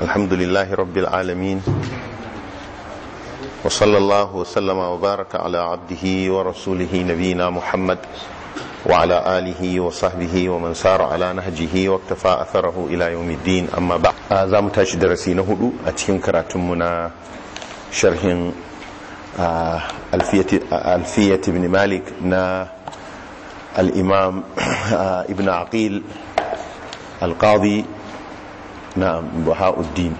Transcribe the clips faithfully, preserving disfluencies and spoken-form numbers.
الحمد لله رب العالمين وصلى الله وسلم وبارك على عبده ورسوله نبينا محمد وعلى آله وصحبه ومن سار على نهجه واكتفى أثره إلى يوم الدين. أما بعد زام تاش درسينا هدو أتكين كراتمنا شرح ألفية, ألفية ابن مالك نا الإمام ابن عقيل القاضي نعم بهاء الدين.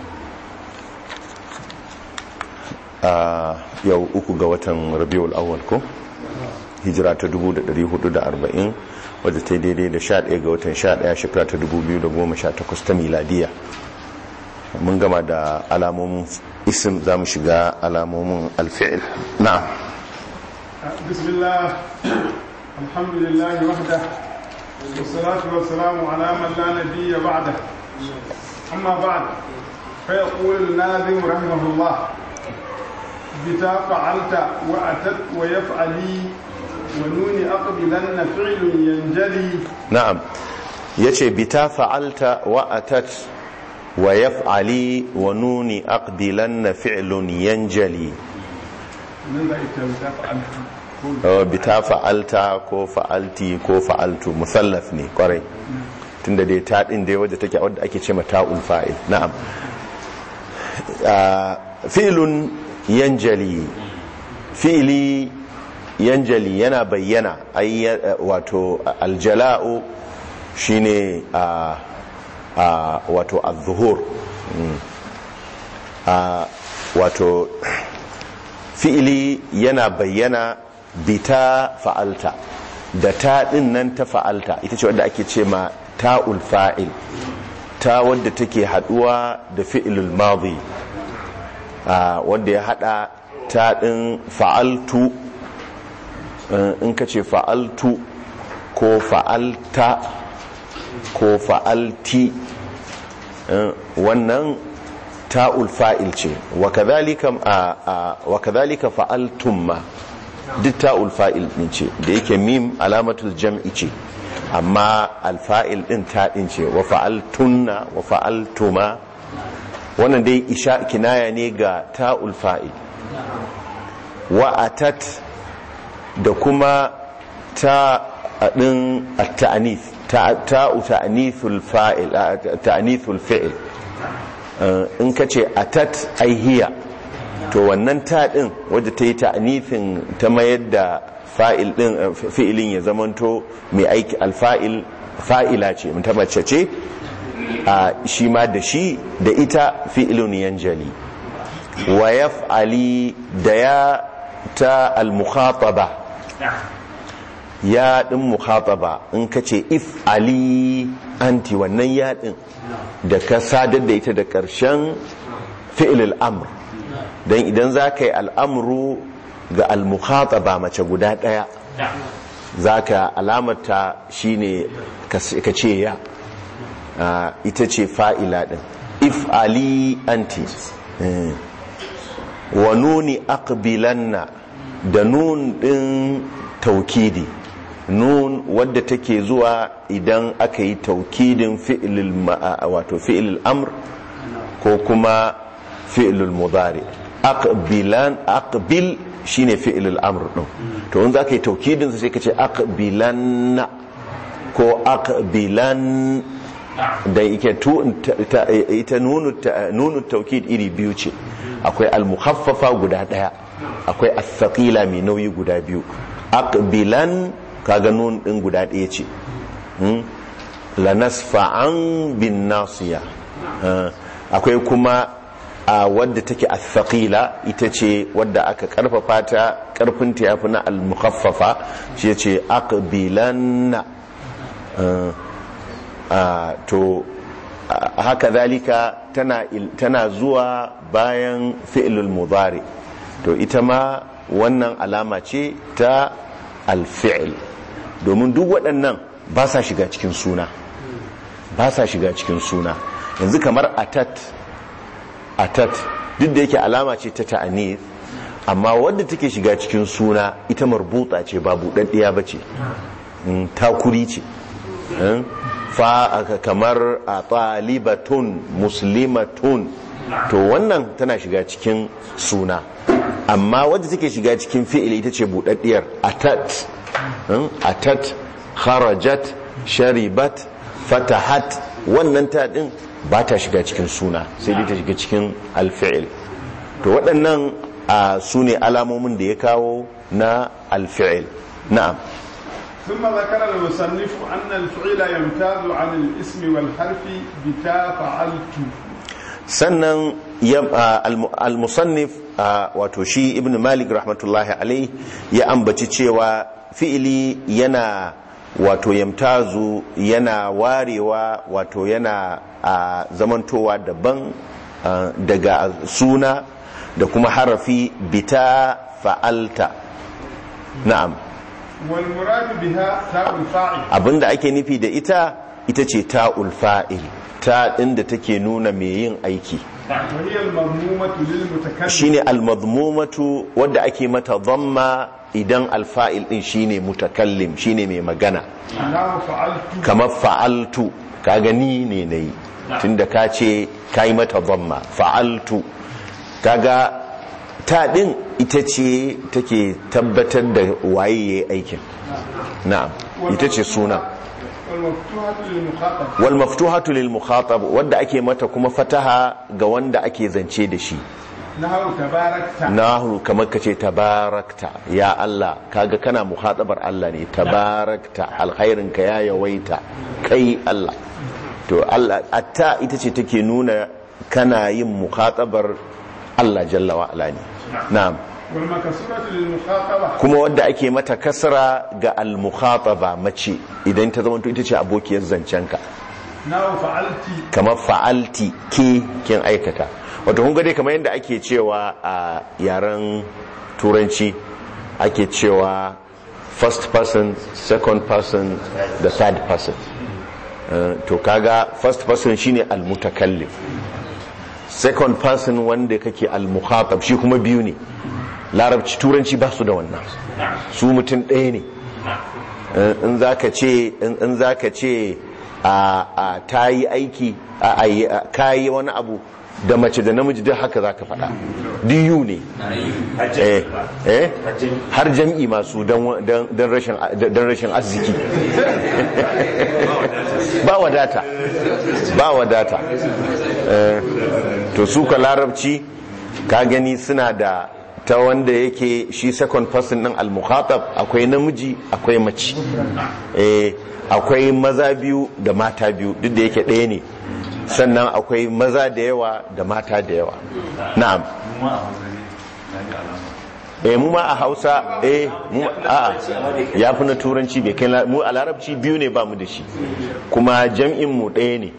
yau uku ga watan rabiul awwal ko hijira ta dubu da dari hudu da arba'in wadda ta daidai da sha ɗaya ga watan sha ɗaya shekara ta dubu biyu da goma sha takwas ta miladiya. Mun gama da alamomin isim, za mu shiga alamomin alfi'il. na'am bismillah alhamdulillah wahda wassalatu wassalamu ala man la nabiyya ba'da amma ba'd fa yaqulu an-nazim rahimahullah بتا فعلت وأتت ويفعلي ونون أقبلن فعل ينجلي. نعم يتي بتا فعلت وأتت ويفعلي ونون أقبلن فعل ينجلي. بتا فعلت كو فعلتي كو فعلت مثلثني قري tunda dai ta din dai wadda take wadda ake ce mata ta'ul fa'il. na'am fi'lun yanjali, fi'ili yanjali yana bayyana ay wato aljala'u shine a a wato az-zuhur. a wato fi'ili yana bayyana bita fa'alta, da ta din nan ta fa'alta ita ce wanda ake ce ma ta'ul fa'il, ta wadda take haduwa da fi'ilul madi Uh, wanda ya hada ta din fa'altu. uh, in ka ce fa'altu ko fa'alta ko fa'alti, uh, wannan ta'ul fa'il ce. wa kadhalika uh, uh, wa kadhalika fa'altum ma duk ta'ul fa'il din ce, da yake mim alamatul jam'i ce, amma alfa'il din ta din ce. wa fa'altunna wa fa'altuma, wannan dai isha kinaya ne ga ta'ul fa'il. wa atat da kuma ta din at-ta'nith, ta'u ta'nithul fa'il, ta'nithul fi'il. in kace atat ai hiya, to wannan ta din wadda ta yi ta'nithin ta mayar da fa'il din fi'ilin ya zamanto mai aiki alfa'il, fa'ila ce, mun tabbace ce. a shi ma da shi da ita fi'ilun yanjali. wa yaf'ali da ya ta al-mukhataba, ya din mukhataba in kace if'ali anti, wannan ya din da ka sadar da ita da karshen fi'ilul amr, dan idan zaka yi al'amru ga al-mukhataba mace guda daya zaka alamata shine ka ce ya. Uh, ita ce fa'ila ɗin if'ali anti. uh. wa nuni aqbilanna da nun ɗin taukidi, nun wadda take zuwa idan aka yi taukidin fi'ilul wato fi'ilul amr ko kuma fi'ilul mudari. aqbilan aqbil shine fi'ilul amr ɗin, to in za ka yi taukidin sai ka ce aqbilanna ko aqbilan, da yake ita nunu taukid iri biyu ce, akwai al-mukhaffafa guda daya, akwai as-saqila mai nauyi guda biyu. aqbilan kaga nun din guda daya ce. la nasfa'an bin nasiya. akwai kuma wadda take as-saqila, ita ce wadda aka karfafa ta, karfin ta yafi na al-mukhaffafa, shi yace aqbilanna. Uh, to uh, haka zalika tana, tana zuwa bayan fi'ilul mudari, to ita ma wannan alama ce ta alfi'il, domin duk waɗannan ba sa shiga cikin suna, ba sa shiga cikin suna. yanzu kamar atat, atat duk da yake alama ce ta ta'anith, amma wadda take shiga cikin suna ita marbuta ce, ba buɗaɗɗiya ba ce, mm, takuri ce. mm? fa kamar talibatun muslimatun to wannan tana shiga cikin suna, amma wadda take shiga cikin fi'ili ita ce budaddiyar atat atat kharajat sharibat fatahat, wannan ta din ba ta shiga cikin suna sai dai ta shiga cikin alfi'il. to waɗannan su ne alamomin da ya kawo na alfi'il. na'am. ثم ذكر المصنف أن الفعل يمتاز عن الاسم والحرف بتا فعلت. sannan al-musannif wato shi ibn malik rahmatullahi alaihi ya ambaci cewa fi'ili yana wato yamtazu yana warewa wato yana zamantowa daban daga suna da kuma harafi bita fa'alta. na'am. wal murad biha ta'ul fa'il, abinda ake nufi da ita ita ce ta'ul fa'il, ta inda take nuna mai yin aiki, shine al-madmumatu wadda ake mata dhamma idan al-fa'il din shine mutakallim, shine mai magana. kamar fa'altu, kaga ni ne nayi, tunda ka ce kai mata dhamma fa'altu, kaga ta din ita ce take tabbatar da waye yayi aikin. na'am, ita ce suna. wal maftuhatu lil mukhatab, wanda ake mata kuma fataha ga wanda ake zance da shi. nahu tabarakta, nahu kamar kace tabarakta, ya Allah, kaga kana mukhatabar Allah ne, tabarakta, alkhairin ka ya yawaita kai Allah. to Allah atta ita ce take nuna kana yin mukhatabar Allah jalla wa ala ne. na'am. wal maksuratu lil mukhataba, kuma wadda ake mata kasra ga al mukhataba mace idan ta zama ita ce abokiyar zancenka. nahu fa'alti, kamar fa'alti, ke kin aikata. wato kun ga dai kamar yadda ake cewa a yaren turanci ake cewa first person, second person da third person. uh, to kaga first person shine al mutakallim, second person wanda kake al mukhatab shi kuma biyu ne. larabci turanci ba su da wannan, su mutum ɗaya ne. in za ka ce in za ka ce a ta yi aiki a kayi wani abu da mace da namiji duk haka za ka faɗa, diyu ne. har jam'i masu don rashin arziki. ba wadata ba wadata to su ka larabci ka gani suna da ta wanda yake shi second person din al-mukhatab, akwai namiji akwai mace, eh akwai maza biyu da mata biyu duk da yake ɗaya ne, sannan akwai maza da yawa da mata da yawa. na'am. eh mu ma a Hausa eh mu a ya fi na turanci bai kai, mu a larabci biyu ne ba mu da shi, kuma jam'in mu ɗaya ne.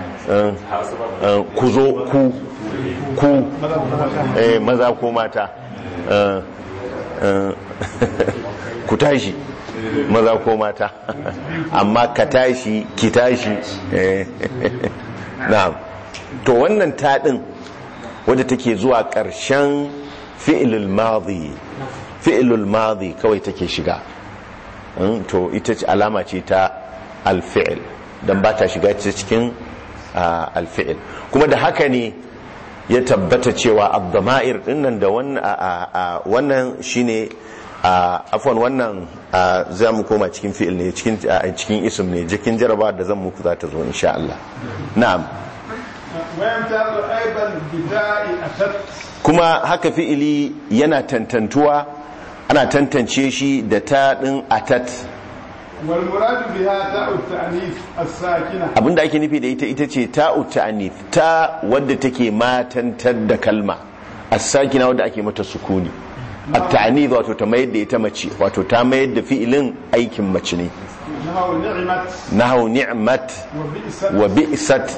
ku zo ku ku eh maza ko mata, ku tashi maza ko mata, amma ka tashi ki tashi. na'am. to wannan taɗin wadda take zuwa ƙarshen fi'ilul madhi, fi'ilul madhi kawai take shiga, to ita ce alama ce ta alfi'il, dan ba ta shiga cikin alfi'il. kuma da haka ne ya tabbata cewa abdama'ir dinnan da wannan shine afwan wannan za mu koma cikin fi'il ne, cikin cikin ism ne, jikin jaraba da zan muku za ta zo insha Allah. na'am. kuma haka fi'ili yana tantantuwa, ana tantance shi da ta din atat. wal murad biha ta'u ta'nif as-sakina, abinda ake nufi da ita ita ce ta'u ta'nif, ta wadda take matantar da kalma, as-sakina wadda ake mata sukuni. at-ta'nif wato ta mayar da ita mace, wato ta mayar da fi'ilin aikin mace ne. nahu ni'mat, nahu ni'mat wa bi'sat.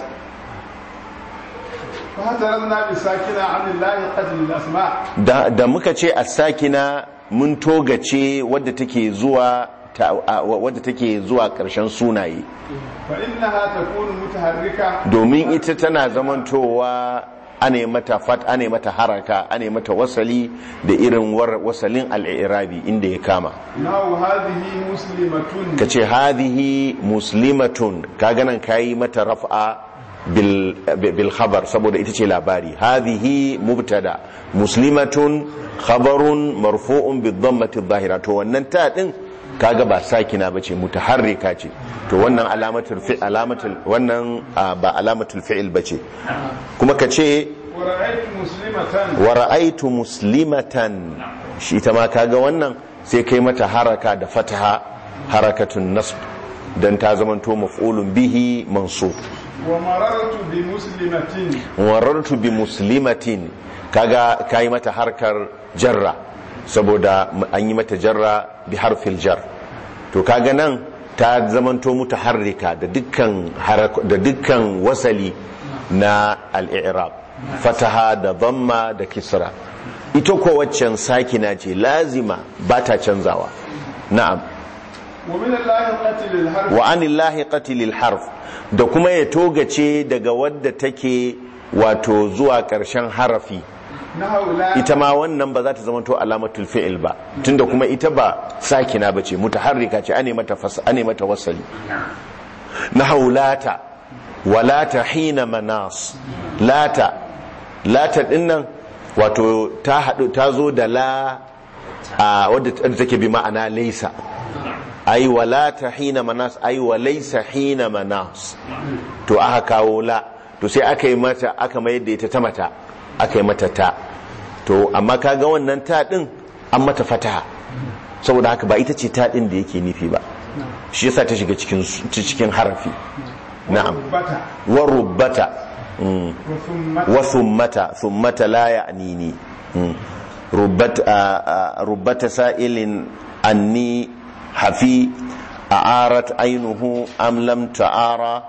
fa hadaranna bi sakina 'an Allah qadri al-asma, da da muka ce as-sakina mun togace wadda take zuwa wadda take zuwa ƙarshen sunaye, fa innaha takunu mutaharrika, domin ita tana zamantowa ana mata fat ana mata haraka ana mata wasali da irin wasalin al-i'rabi inda ya kama nahu hadhihi muslimatun kace hadhihi muslimatun kaga nan kai mata raf'a bil bil khabar saboda ita ce labari hadhihi mubtada muslimatun khabarun marfu'un bid dhammati adh-dhahira to wannan ta din kaga ba sakina bace mutaharrika ce to wannan alamatul fi alamatul wannan ba alamatul fi'il bace kuma kace wa ra'aytu muslimatan wa ra'aytu muslimatan shi ta ma kaga wannan sai kai mata haraka da fataha harakatun nasb dan ta zamanto maf'ulun bihi mansub wa marartu bi muslimatin wa marartu bi muslimatin kaga kai mata harkar jarra saboda an yi mata jarra bi harfil jar to kaga nan ta zamanto mutaharrika da dukkan da dukkan wasali na al-i'rab fataha da dhamma da kisra ita ko waccan sakina ce lazima ba ta canzawa na'am wa anillahi qatilil harf da kuma ya togace daga wadda take wato zuwa ƙarshen harafi ita ma wannan ba za ta zama to alamatul fi'il ba tunda kuma ita ba sakina bace mutaharrika ce ane mata fas ane mata wasali nahu lata walata hina manas lata lata dinnan wato ta hadu ta zo da la a wadda take bi ma'ana laysa ai walata hina manas ai walaysa hina manas to aka kawo la to sai aka yi mata aka mayar da ita ta mata aka yi mata ta to amma kaga wannan ta din an mata fataha saboda haka ba ita ce ta din da yake nufi ba shi yasa ta shiga cikin cikin harafi na'am wa rubbata wa thummata thummata la ya'nini rubbata rubbata sa'ilin anni hafi a'arat aynuhu am lam ta'ara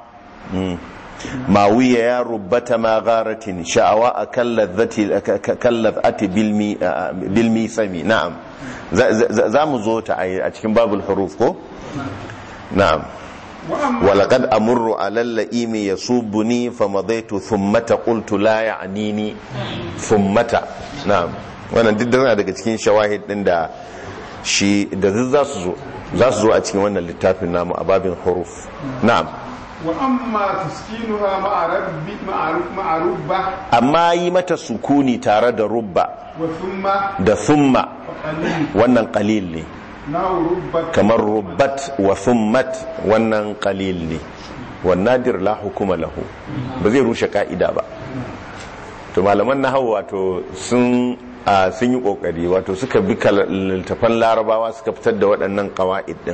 ماوية يا ربة ما غارة شعواء كاللذة بالمي بالمي سمي نعم زام زوت أتكلم باب الحروف كو نعم ولقد أمر على اللئيم يصوبني فمضيت ثمة قلت لا يعنيني ثمة نعم وانا ددنا daga cikin shawahid din da shi da za su zo za su zo a cikin wannan littafin namu a babin huruf na'am wa amma taskinuha ma'a rabbi ma'a rubba amma yi mata sukuni tare da rubba wa thumma da thumma wannan qalil ne kamar rubbat wa thummat wannan qalil ne wan nadir la hukuma lahu ba zai rushe ka'ida ba to malaman nahwu wato sun sun yi kokari wato suka bi littafan larabawa suka fitar da waɗannan qawaid din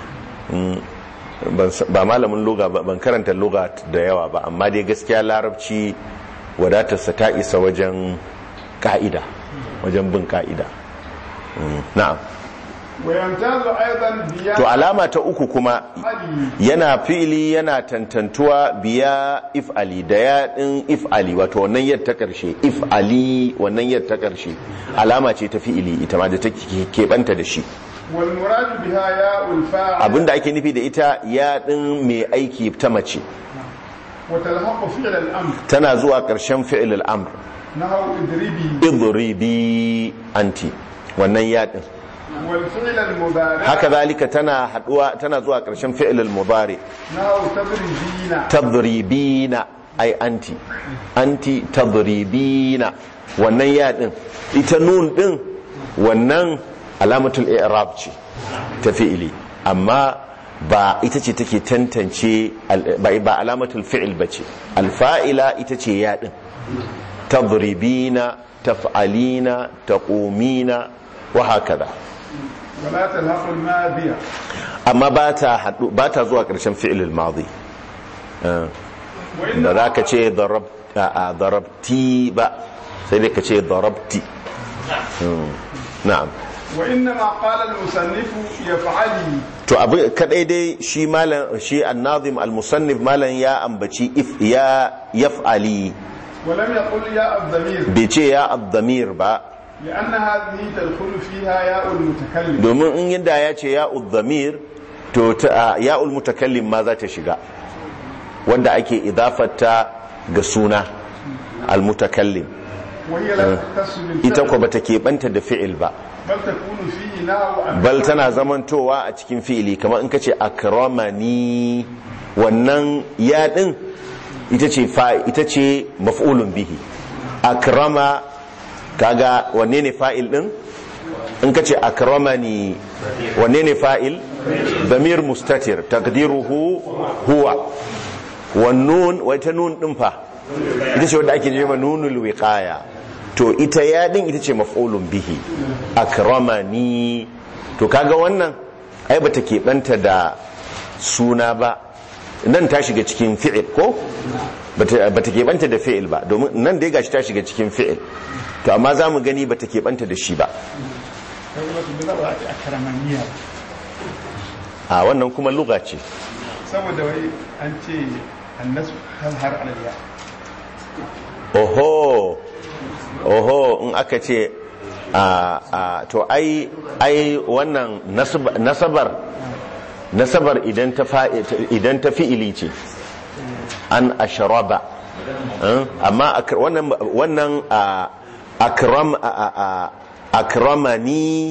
ba malamin lugha ba ban karanta lugha da yawa ba amma dai gaskiya larabci wadatarsa ta isa wajen ka'ida wajen bin ka'ida na'am to alama ta uku kuma yana fi'ili yana tantantuwa biya if'ali da ya din if'ali wato wannan yadda ta karshe if'ali wannan yadda ta karshe alama ce ta fi'ili ita ma da take keɓanta da shi abinda ake nufi da ita ya din mai aiki ta mace tana zuwa ƙarshen fi'il al'amr idribi anti wannan ya din haka zalika tana haduwa tana zuwa ƙarshen fi'il al-mudari tadribina ai anti anti tadribina wannan ya din ita nun din wannan alamatul i'rab ce ta fi'ili amma ba ita ce take tantance ba alamatul fi'il bace alfa'ila ita ce ya din tadribina taf'alina taqumina wa hakaza wala talhaqu al-madiya amma ba ta hadu ba ta zuwa karshen fi'il al-madi da zaka ce darabta darabti ba sai dai ka ce darabti na'am wa inna ma qala al-musannif yaf'ali to abu kadai dai shi malan shi an-nazim al-musannif malan ya ambaci if ya yaf'ali wa lam yaqul ya ad-damir bi ce ya ad-damir ba لأن هذه تدخل فيها ياء المتكلم domin in yanda ya ce ya ad-damir to ya al-mutakallim ma za ta shiga wanda ake idafata ga suna almutakallim وهي لا تختص ita بالفعل ko bata keɓanta da fi'il ba بل تكون فيه نحو bal tana zamantowa a cikin fi'ili kamar in kace akramani wannan ya din ita ce fa ita ce maf'ulun bihi akrama kaga wanne ne fa'il din in kace akramani wanne ne fa'il damir mustatir taqdiruhu huwa wan nun wata nun din fa ita ce wanda ake jema nunul wiqaya to ita ya din ita ce maf'ulun bihi akramani to kaga wannan ai bata keɓanta da suna ba nan ta shiga cikin fi'il ko bata bata keɓanta da fi'il ba domin nan dai gashi ta shiga cikin fi'il to amma za mu gani bata keɓanta da shi ba a wannan kuma lugha ce saboda wai an ce annasu tazhar alayya oho oho in aka ce a a to ai ai wannan nasabar nasabar idan ta idan ta fi'ili ce an ashraba amma wannan wannan akram akramani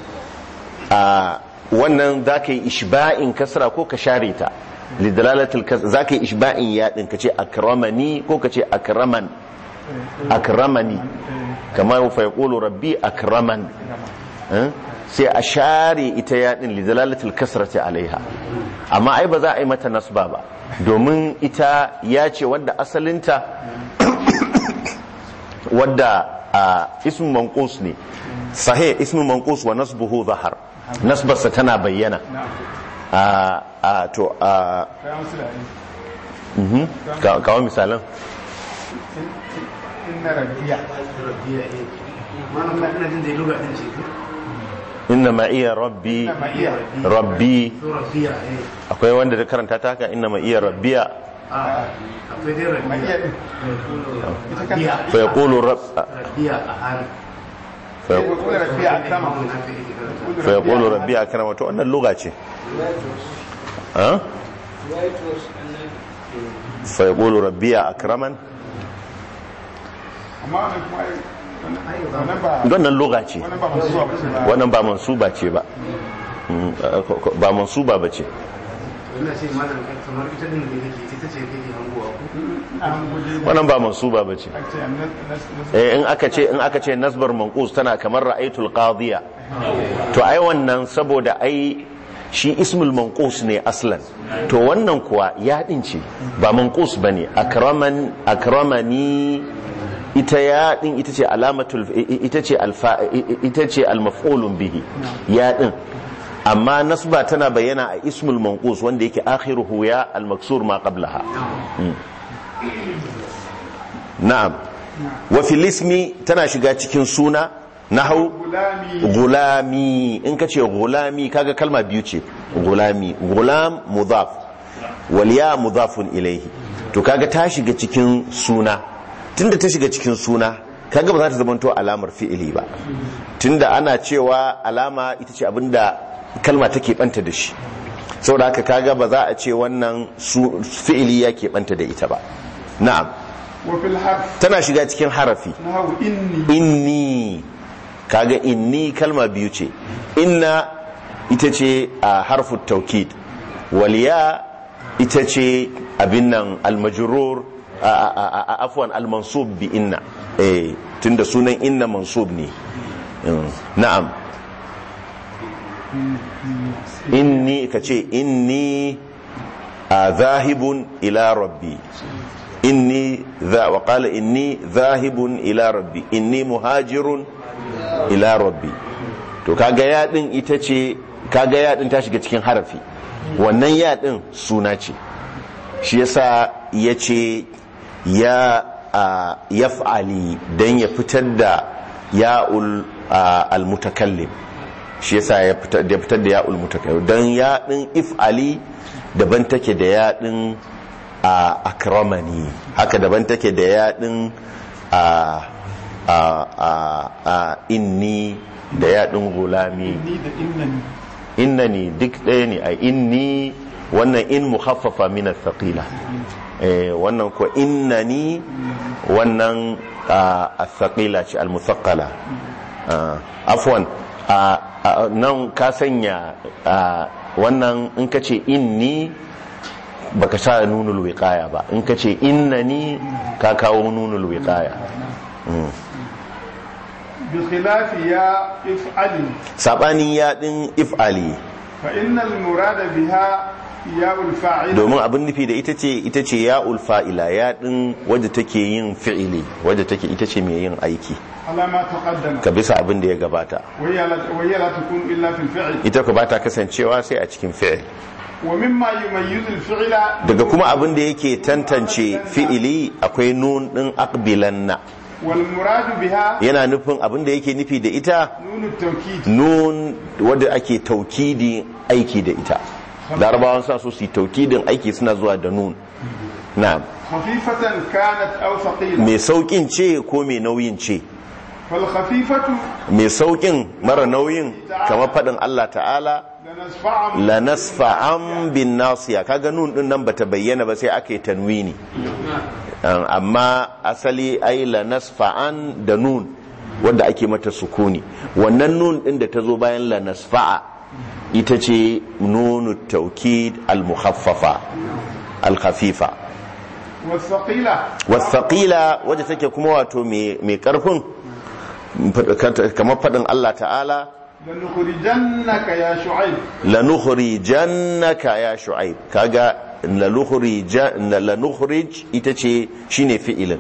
wannan zaka yi ishba'in kasra ko ka share ta lidalalatul kasra zaka yi ishba'in ya din kace akramani ko kace akraman akramani kamar fa yaqulu rabbi akraman sai a share ita ya din lidalalatul kasrati alaiha amma ai ba za a yi mata nasba ba domin ita ya ce wanda asalinta wadda ismu manqus ne sahih ismu manqus wa nasbuhu zahar nasbarsa tana bayyana a to a kawo misalan inna rabbiya inna ma'iya rabbi rabbi akwai wanda da karanta ta haka inna ma'iya rabbiya fa yaqulu rabbiya fa yaqulu rabbiya akrama to wannan lugha ce ha fa yaqulu rabbiya akraman wannan lugha ce wannan ba mansuba ce ba ba mansuba ba ce wannan ba mansuba ba ce in aka ce in aka ce nasbar manqus tana kamar ra'aytul qadiya to ai wannan saboda ai shi ismul manqus ne aslan to wannan kuwa ya dince ba manqus bane akraman akramani ita ya din ita ce alamatul ita ce alfa ita ce almaf'ulun bihi ya din amma nasba tana bayyana a ismul manqus wanda yake akhiruhu ya almaksur ma qablaha na'am wa fil ismi tana shiga cikin suna nahau gulami in kace gulami kaga kalma biyu ce gulami gulam mudaf wal ya mudafun ilayhi to kaga ta shiga cikin suna tunda ta shiga cikin suna kaga ba za ta zamanto alamar fi'ili ba tunda ana cewa alama ita ce abinda kalma take banta da shi saboda haka kaga ba za a ce wannan fi'ili ya ke banta da ita ba na'am tana shiga cikin harafi inni kaga inni kalma biyu ce inna ita ce a harfu taukid waliya ita ce abin nan almajrur afwan almansub bi inna eh tunda sunan inna mansub ne na'am inni kace inni zahibun ila rabbi inni za wa qala inni zahibun ila rabbi inni muhajirun ila rabbi to kaga ya din ita ce kaga ya din ta shiga cikin harafi wannan ya din suna ce shi yasa yace ya yaf'ali dan ya fitar da ya'ul al-mutakallim shi yasa ya fitar da fitar da ya'ul mutakallim dan ya din if'ali daban take da ya din akramani haka daban take da ya din a a a inni da ya din gulami innani duk ɗaya ne a inni wannan in mukhaffafa min athqila eh wannan ko innani wannan athqila ce almuthaqqala afwan nan ka sanya wannan in kace inni baka sa nunul wiqaya ba, in kace innani ka kawo nunul wiqaya. bi khilafi ya if'ali, sabanin ya din if'ali, fa innal murada biha ya'ul fa'ila, domin abin nufi da ita ce ita ce ya'ul fa'ila, ya din wadda take yin fi'ili, wadda take ita ce mai yin aiki alama taqaddama, ka bisa abin da ya gabata. wayya la takun illa fil fi'l, ita ko ba ta kasancewa sai a cikin fi'il. wa mimma yumayyizu al fi'la, daga kuma abin da yake tantance fi'ili akwai nun din aqbilanna, wal muradu biha, yana nufin abin da yake nufi da ita nunut tawkid, nun wadda ake taukidi aiki da ita. larabawan sa so su yi taukidin aiki suna zuwa da nun. na'am, khafifatan kanat aw thaqila, mai saukin ce ko mai nauyin ce? fal khafifatu mai saukin mara nauyin kamar faɗin Allah ta'ala lanasfa'am, la nasfa'an bin nasiya, kaga nun din nan bata bayyana ba sai aka yi tanwini, amma asali ai la nasfa'an da nun wanda ake mata sukuni. wannan nun din da ta zo bayan la nasfa'a ita ce nunu taukid al-mukhaffafa al-khafifa. wasaqila, wasaqila wadda take kuma wato mai karfin kamar faɗin Allah ta'ala lanukhrijannaka ya shu'aib, lanukhrijannaka ya shu'aib, kaga lanukhrij ita ce shine fi'ilin.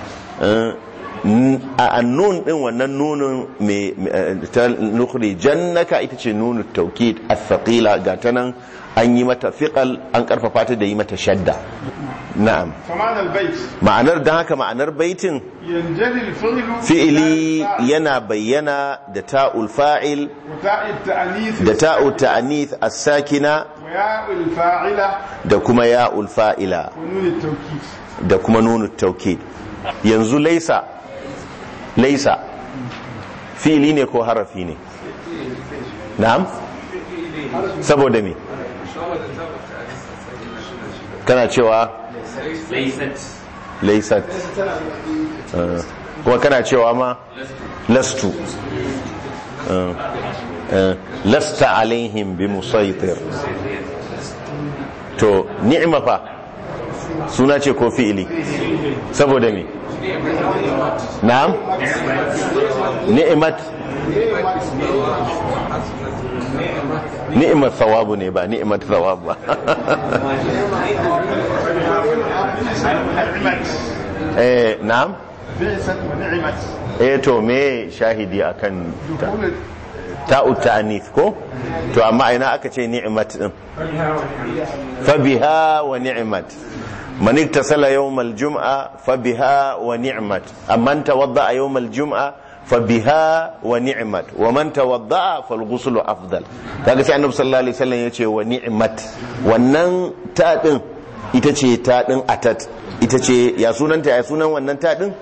a annun din wannan nunin mai nukhrijannaka ita ce nunu taukid as-saqila, ga ta nan an yi mata fiqal, an karfafa ta da yi mata shadda. na'am, faman albayt, ma'anar dan haka ma'anar baitin yanjali alfi'lu, fi'ili yana bayyana da ta'ul fa'il wa ta'it ta'nith, da ta'ul ta'nith as-sakina wa ya'ul fa'ila, da kuma ya'ul fa'ila wa nunut tawkid. da kuma nunu taukid. yanzu laisa laisa fi'ili ne ko harafi ne? na'am, saboda me kana cewa laisat, kuma kana cewa ma lastu, lasta alaihim bi musaitir. to ni'ima fa suna ce ko fi'ili? saboda me? na'am, ni'imat ni'imat thawabu ne ba ni'imat thawabu ba. eh na'am, eh to me shahidi akan ta'ut ta'anith ko? to amma ina aka ce ni'mat din? fa biha wa ni'mat, man iktasala yawm al-jum'a fa biha wa ni'mat, amman tawadda'a yawm al-jum'a fa biha wa ni'mat, wa man tawadda'a fal ghuslu afdal. kaga sai annabi sallallahu alaihi wasallam yace wa ni'mat, wannan ta din ita ce ta din atat, ita ce ya sunanta, ya sunan wannan ta din?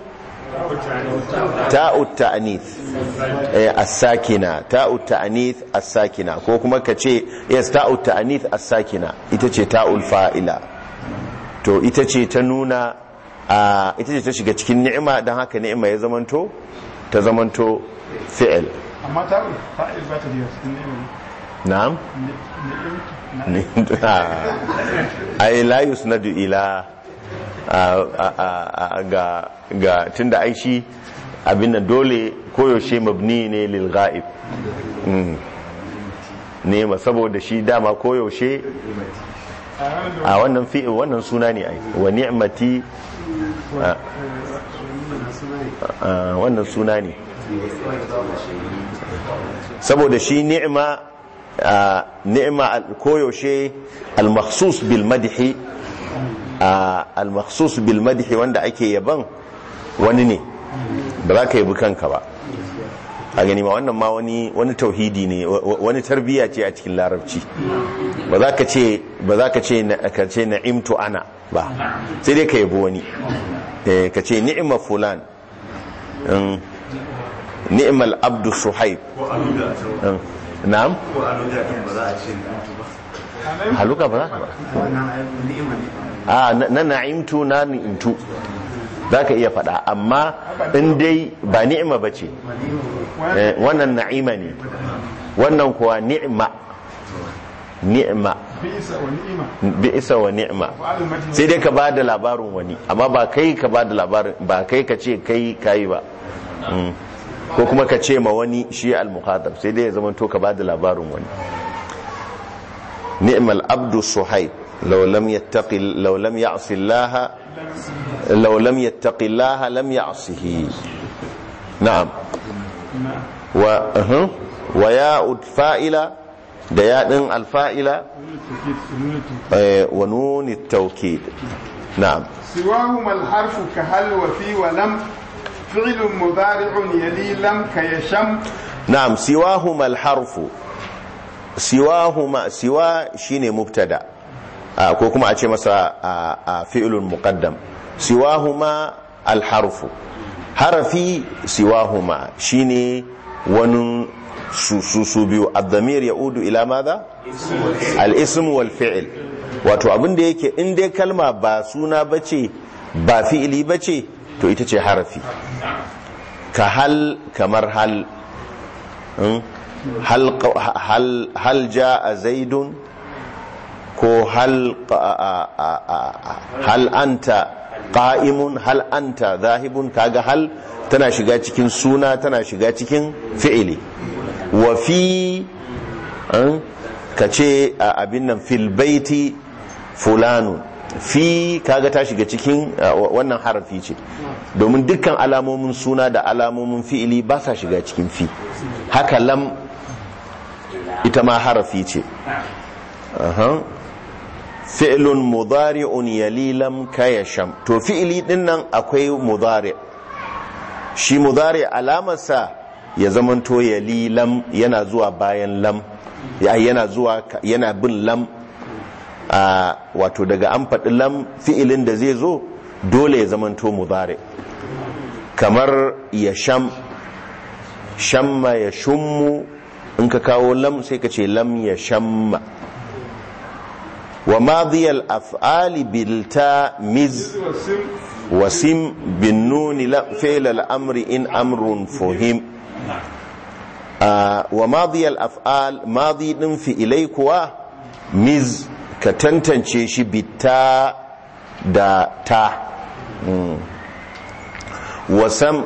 ta'ut ta'anith as-sakina, ta'ut ta'anith as-sakina, ko kuma kace yes ta'ut ta'anith as-sakina ita ce ta'ul fa'ila. to ita ce ta nuna ita ce ta shiga cikin ni'ima, dan haka ni'ima ya zamanto ta zamanto fi'il. amma ta'ul fa'il ba ta da cikin na'am, ai la yusnadu ila ga ga tunda ai shi abin nan dole koyaushe mabni ne lil ghaib ne ma, saboda shi dama koyaushe a wannan fi'il wannan suna ne ai wa ni'mati wannan suna ne, saboda shi ni'ma ni'ma koyaushe al-makhsus bil madhi, al-makhsus bil madhi wanda ake yaban wani ne, ba za ka yabi kanka ba. a gani ma wannan ma wani wani tauhidi ne, wani tarbiyya ce a cikin larabci. ba za ka ce ba za ka ce ka ce na'imtu ana ba, sai dai ka yabi wani, ka ce ni'ma fulan, ni'mal abdu suhaib. na'am, haluka ba za ka ba a na na'imtu na ni'imtu za ka iya faɗa, amma in dai ba ni'ima ba ce, wannan na'ima ne, wannan kuwa ni'ima ni'ima bi'isa wa ni'ima, sai dai ka ba da labarin wani, amma ba kai ka ba da labarin, ba kai ka ce kai kayi ba, ko kuma ka ce ma wani shi al-mukhatab, sai dai ya zama to ka ba da labarin wani. ni'mal abdu suhaib law lam yattaqi law lam ya'si Allah law lam yattaqi Allah lam ya'sihi. na'am wa uh wa ya'ud fa'ila da yaɗin alfa'ila wa nuni taukid. na'am siwahuma alharfu ka hal wa fi wa lam fi'lun mudari'un yali lam ka yasham. na'am siwahuma alharfu, siwahuma, siwa shine mubtada ko kuma a ce masa fi'lun muqaddam. siwahuma alharfu, harafi siwahuma shine wani su su su biyu. ad-damir yaudu ila madha al-ism wal fi'l, wato abin da yake in dai kalma ba suna bace ba fi'ili bace to ita ce harafi. ka hal, kamar hal, hal hal hal jaa zaidun, ko hal hal anta qa'imun, hal anta zahibun. kaga hal tana shiga cikin suna, tana shiga cikin fi'ili. wa fi ka ce abin nan fil baiti fulanun, fi kaga ta shiga cikin wannan harafi ce, domin dukkan alamomin suna da alamomin fi'ili ba sa shiga cikin fi. haka lam ita ma harafi ce. fi'lun mudari'un yali lam kayasham, to fi'ili din nan akwai mudari', shi mudari' alamarsa ya zamanto yali lam, yana zuwa bayan lam, yana zuwa yana bin lam. a wato daga an faɗi lam fi'ilin da zai zo dole ya zamanto mudari, kamar ya sham, shamma ya shummu, in ka kawo lam sai ka ce lam ya shamma. wa madiyal af'ali bil ta miz wasim bin nuni fi'l al amri in amrun fuhim. wa madiyal af'al, madi din fi'ilai kuwa miz ka tantance shi bitta da ta. wasam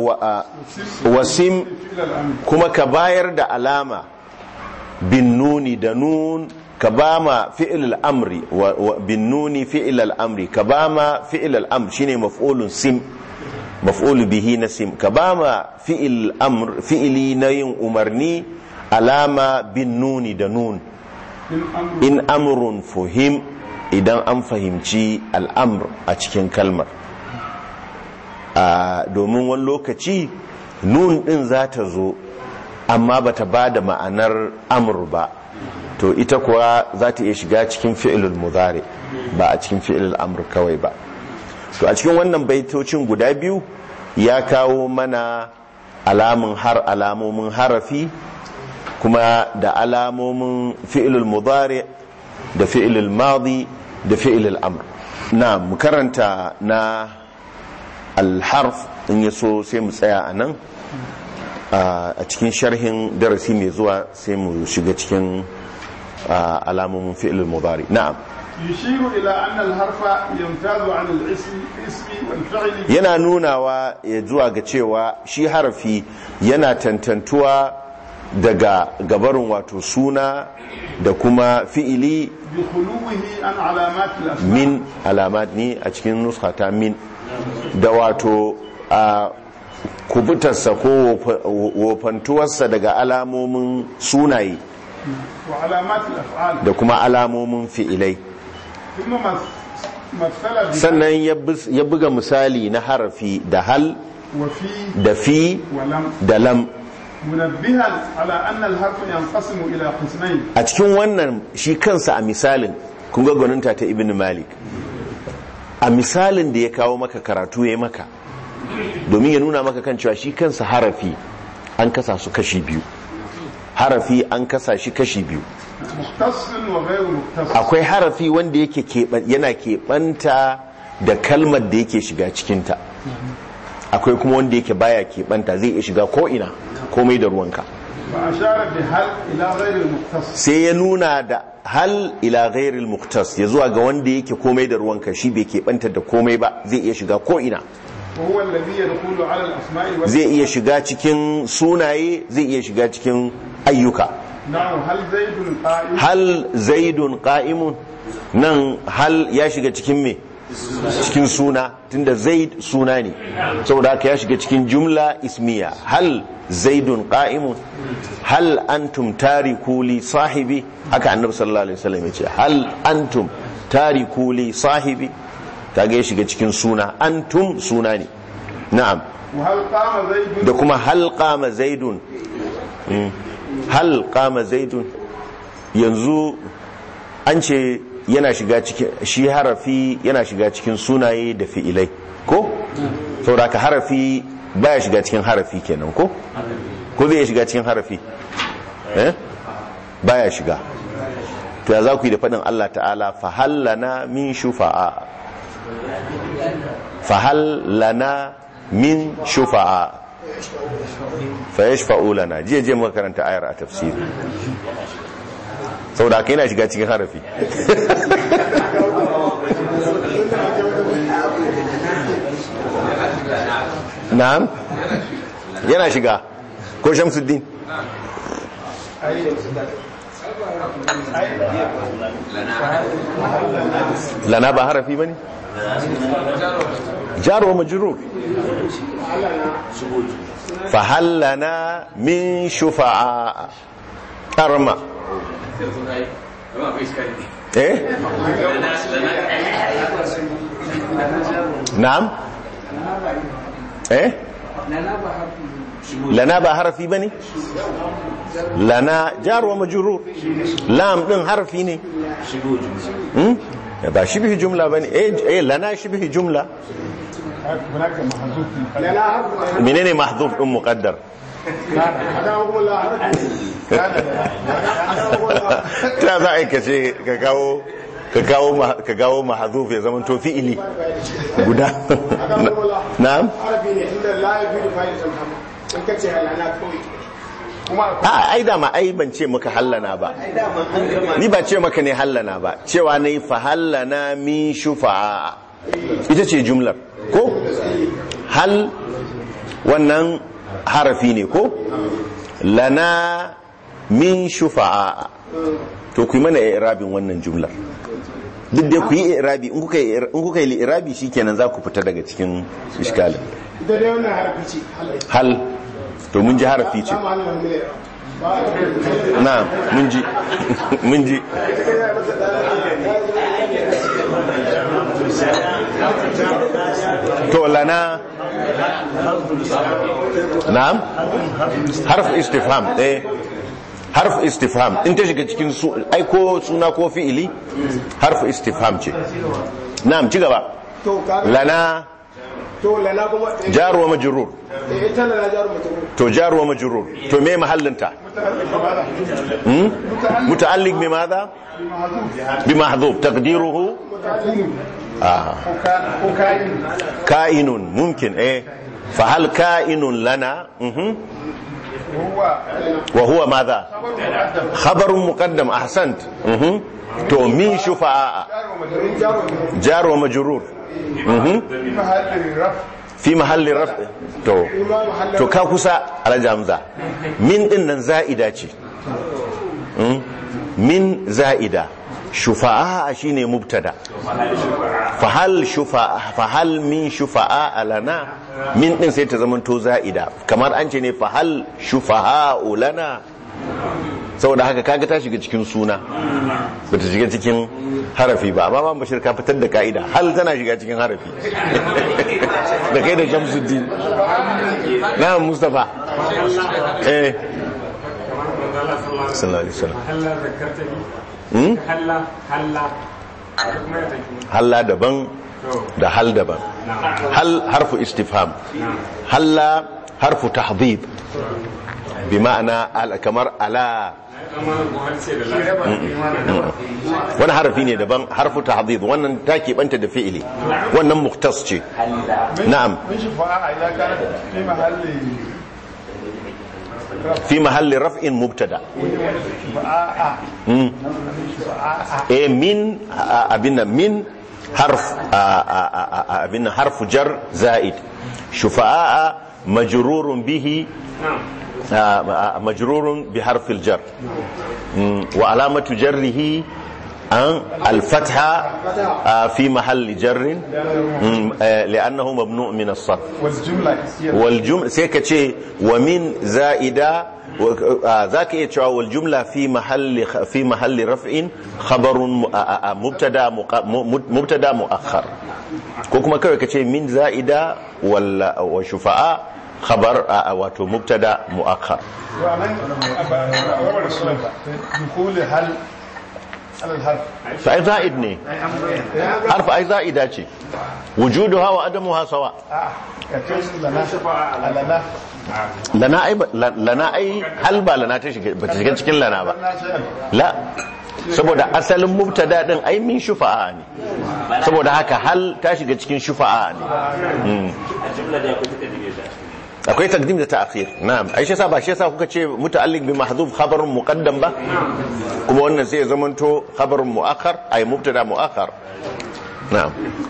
wasim kuma ka bayar da alama bin nuni da nun, ka ba ma fi'il al'amri bin nuni fi'il al'amri, ka ba ma fi'il al'amri shine maf'ulun sim, maf'ulu bihi na sim, ka ba ma fi'il amr fi'ili na yin umarni alama bin nuni da nun. in amrun fuhim, idan an fahimci al'amr a cikin kalmar, domin wani lokaci nun din za ta zo amma bata ba da ma'anar amr ba, to ita kuwa za ta iya shiga cikin fi'ilul mudari ba a cikin fi'ilul amr kawai ba. to a cikin wannan baitocin guda biyu ya kawo mana alamun har alamomin harafi, kuma da alamomin fi'ilul mudari da fi'ilul madi da fi'ilul amr. na mu karanta na alharf in yaso sai mu tsaya a nan, a cikin sharhin darasi mai zuwa sai mu shiga cikin alamomin fi'ilul mudari. na'am yushiru ila anna al-harfa yamtazu 'an al-ism ismi wal fi'li, yana nunawa ya zuwa ga cewa shi harafi yana tantantuwa daga gabarin wato suna da kuma fi'ili bi khuluwihi an alamat al-asma, min alamat ni a cikin nuskata min, da wato a kubutarsa ko wofantuwarsa daga alamomin sunaye wa alamat al-af'al, da kuma alamomin fi'ilai. kuma masala bi sannan ya buga misali na harafi da hal wa fi da fi wa lam, da lam, munabbihan ala anna al-harf yanqasimu ila qismayn. a cikin wannan shi kansa a misalin kun ga gwaninta ta ibn malik, a misalin da ya kawo maka karatu ya maka domin ya nuna maka kan cewa shi kansa harafi an kasa su kashi biyu, harafi an kasa shi kashi biyu. مختص وغير مختص akwai harafi wanda yake yana keɓanta da kalmar da yake shiga cikinta akwai kuma wanda yake baya keɓanta zai iya shiga ko ina komai da ruwanka فأشار بهل إلى غير المختص sai ya nuna da hal ila ghairil muqtas ya zuwa ga wanda yake komai da ruwanka shi bai keɓanta da komai ba zai iya shiga ko ina وهو الذي يدخل على الأسماء وال... zai iya shiga cikin sunaye zai iya shiga cikin ayyuka نعم هل زيد قائم hal zaidun qa'imun nan hal ya shiga cikin me cikin suna tunda zaid suna ne saboda haka ya shiga cikin jumla ismiya hal zaidun qa'imun hal antum tariku li sahibi haka annabi sallallahu alaihi wasallam ya ce hal antum tariku li sahibi kaga ya shiga cikin suna antum suna ne na'am وهل قام زيد da kuma hal qama zaidun Mm. hal qama zaidun yanzu an ce yana shiga cikin shi harafi yana shiga cikin sunaye da fi'ilai ko saboda ka harafi baya shiga cikin harafi kenan ko ko zai shiga cikin harafi eh baya shiga to ya za ku yi da fadin Allah ta'ala fa hal lana min shufa'a fa hal lana min shufa'a fa yashfa'u lana jiya je muka karanta ayar a tafsiri saboda kai yana shiga cikin harafi na'am yana shiga ko Shamsuddin lana ba harafi bane jar wa majrur fa hal lana min shufa'a karma eh na'am eh lana ba harafi bane lana jar wa majrur lam din harafi ne hmm ba shibhi jumla bane eh lana shibhi jumla هناك محذوف menene mahdhuf din muqaddar ta za a kace ka kawo ka kawo ka kawo mahdhuf ya zama to fi'ili guda na'am a ai da ma ai ban ce maka hallana ba ni ba ce maka ne hallana ba cewa nayi fa hallana min shufa'a ita ce jumlar ko hal wannan harafi ne ko lana min shufa'a to ku yi mana i'rabin wannan jumlar duk da ku yi i'rabi in kuka yi in kuka yi i'rabi shikenan za ku fita daga cikin iskalin ita dai wannan harafi ce hal to mun ji harafi ce na mun ji mun ji to lana na'am harf istifham eh harf istifham in ta shiga cikin su ai ko suna ko fi'ili harf istifham ce na'am ci gaba lana to lana kuma jar wa majrur eh ita lana jar majrur to jar wa majrur to me mahallinta hmm muta'alliq bi madha bi mahdhuf taqdiruhu ah kainun mumkin eh fa hal kainun lana mhm wa huwa madha khabarun muqaddam ahsant mhm to min shufa'a jar wa majrur mhm fi mahalli raf to to ka kusa alhaji hamza min din nan za'ida ce min za'ida shufa'a shine mubtada fa hal shufa'a fa hal min shufa'a lana min din sai ta zama to za'ida kamar an ce ne fa hal shufa'a lana saboda haka kaga ta shiga cikin suna ba ta shiga cikin harafi ba amma ban bashir ka fitar da ka'ida hal tana shiga cikin harafi da kai da Shamsuddin na Mustafa eh sallallahu alaihi wasallam hmm halla halla halla daban da hal daban hal harfu istifham halla harfu tahdhib bi ma'ana al- kamar ala. wani harafi ne daban, harfu tahdhid, wannan ta keɓanta da fi'ili, wannan mukhtas ce. na'am من شفعاء إذا كانت في محل fi mahalli raf'in mubtada. شفعاء Mm. شفعاء e min a- abin nan, min harf a- a- a- a- abin nan harfu jar zaid, shufa'a majrurun bihi a- a- majrurun bi harfil jar. Mm. wa alamatu jarrihi an al-fatha a, fi mahalli jarrin mm, eh, li'annahu mabnu' min as-sarf. والجملة كثيرة wal jumla sai ka ce wa min za'ida za ka iya cewa wal jumla fi mahalli fi mahalli raf'in khabarun mu- a- a- mubtada muqa- mu- mubtada muakhar, ko kuma kawai ka ce min za'ida wal wa shufa'a khabar a- a- wato mubtada muakhar. وأنا أول سؤال دخول هل على الحرف to ai za'id ne, harfa ai za'ida ce, wujuduha wa adamuha sawa. آه كتير لنا لنا lana ai ba- la- lana ai hal ba lana ta shiga ba ta shiga cikin lana ba. لنا شيئا la saboda asalin mubtada din ai min shufa'a ne, saboda haka hal ta shiga cikin shufa'a ne. Mm. akwai takdim da ta'khir. na'am ai shi yasa ba shi yasa kuka ce muta'alliq bi mahdhuf khabarun muqaddam ba, kuma wannan sai ya zamanto khabarun muakhar ai mubtada muakhar. na'am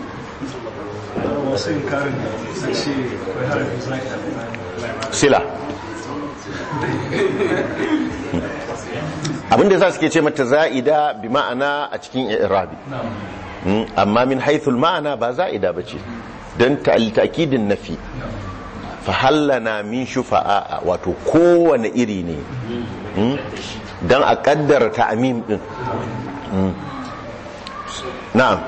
wasu inkarin sun ce kai harafin zai sila abinda yasa suke ce mata za'ida bi ma'ana a cikin i'rabi. Mm, amma min haythul ma'ana ba za'ida bace dan ta'kidin nafi. fa hallana min shufa'a, wato kowane iri ne. Mm, dan a kaddara ta'mim din. Mm. na'am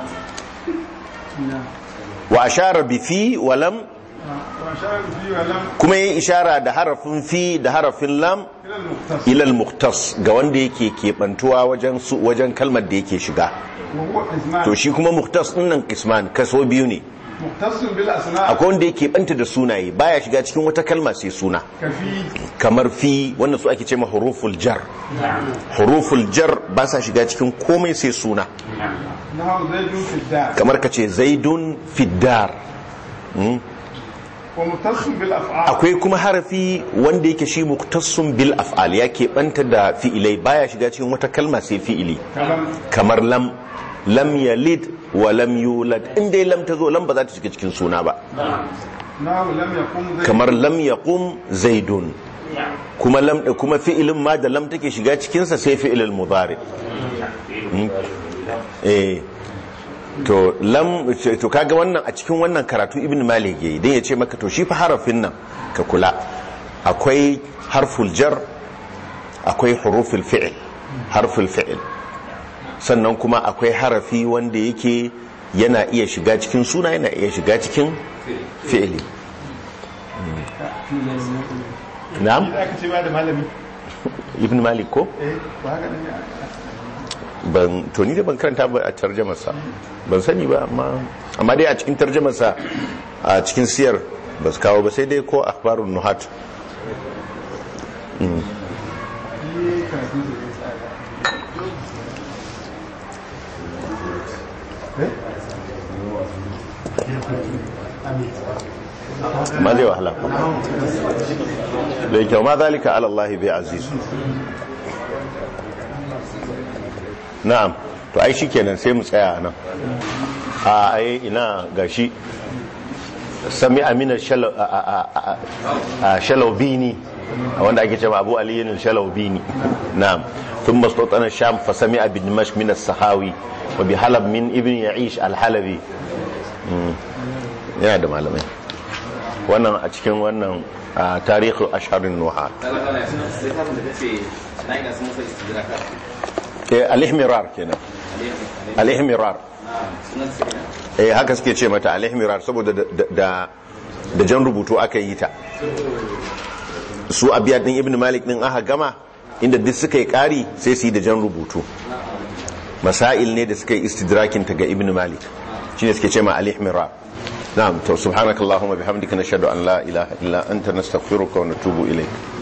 wa ashara bi fi wa lam, وأشار فيه ولم kuma yin ishara da harafin fi da harafin lam إلى المختص ilal muktas ga wanda yake keɓantuwa wajen su wajen kalmar da yake shiga. وهو قسمان to shi kuma muktas din nan kisman kaso biyu ne. مختص بالأسماء akwai wanda yake banta da sunaye, baya shiga cikin wata kalma sai suna, كفي kamar fi, wannan su ake ce ma huruful jar. huruful jar ba sa shiga cikin komai sai suna, نحو زيد في الدار kamar ka ce zaidun fiddar. Mm. ومختص بالأفعال akwai kuma harafi wanda yake shi muktassun bil af'al, ya keɓanta da fi'ilai, baya shiga cikin wata kalma sai fi'ili, كلام kamar lam lam yalid wa lam yulad, in dai lam ta zo lam ba za ta shiga cikin suna ba. نحو لم يقم زيد kamar lam yaqum zaidun, kuma lam kuma fi'ilin ma da lam take shiga cikin sa sai fi'ilul mudari. Mm. eh to lam to kaga wannan a cikin wannan karatu ibn malik yayi dan ya ce maka to shi fa harafin nan ka kula, akwai harful jar, akwai huruful fi'l, harful fi'l, sannan kuma akwai harafi wanda yake yana iya shiga cikin suna, yana iya shiga cikin fi'li. na'am إذا كنت بعد معلمي ibn malik ko إيه وهكذا ban to ni da ban karanta ba a tarjamarsa, ban sani ba, amma amma dai a cikin tarjamarsa a cikin siyar ba su kawo ba, sai dai ko akhbarun nuhat. Mm. ma zai wahala da kyau, ma zalika ala Allah bi aziz. na'am to ai shikenan sai mu tsaya nan. a ai ina gashi sami amina shalawbini wanda ake cewa abu aliyin shalawbini. na'am ثم استوطن الشام فسمع بدمشق من السخاوي وبحلب من ابن يعيش الحلبي. yana da malamai wannan a cikin wannan tarihi asharin nuha. al-ihmirar kenan, al-ihmirar eh haka suke ce mata al-ihmirar saboda da da jan rubutu aka yi ta. su abiyat din ibn malik din aka gama inda duk suka yi kari sai su yi da jan rubutu, masail ne da suka yi istidrakin ta ga ibn malik, shine suke ce ma al-ihmirar. na'am to subhanakallahumma bihamdika nashhadu an la ilaha illa anta nastaghfiruka wa natubu ilayk